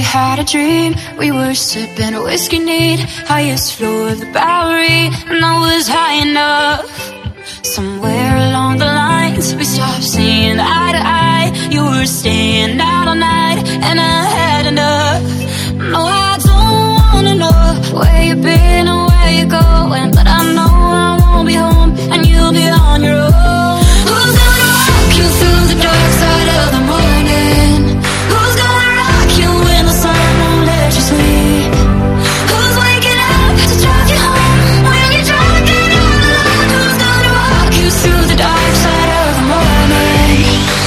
had a dream, we were sipping a whiskey neat, highest floor of the Bowery, and I was high enough. Somewhere along the lines, we stopped seeing eye to eye. You were staying out all night, and I had enough. No, I don't wanna know where you've been or where you're going, but I know I won't be home, and you'll be on your own. Who's gonna rock you through the dark side of the morning? Who's gonna rock you when the sun won't let you sleep? Who's waking up to drive you home when you're driving on the line? Who's gonna rock you through the dark side of the morning?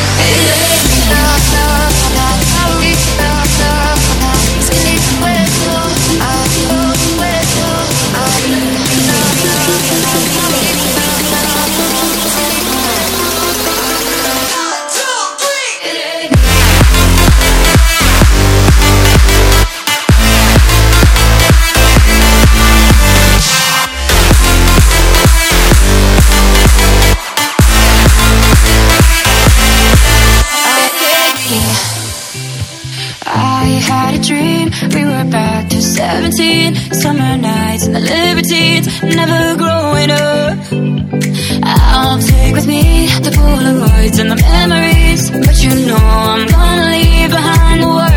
I had a dream, we were back to 17, summer nights and the libertines, never growing up. I'll take with me the Polaroids and the memories, but you know I'm gonna leave behind the world.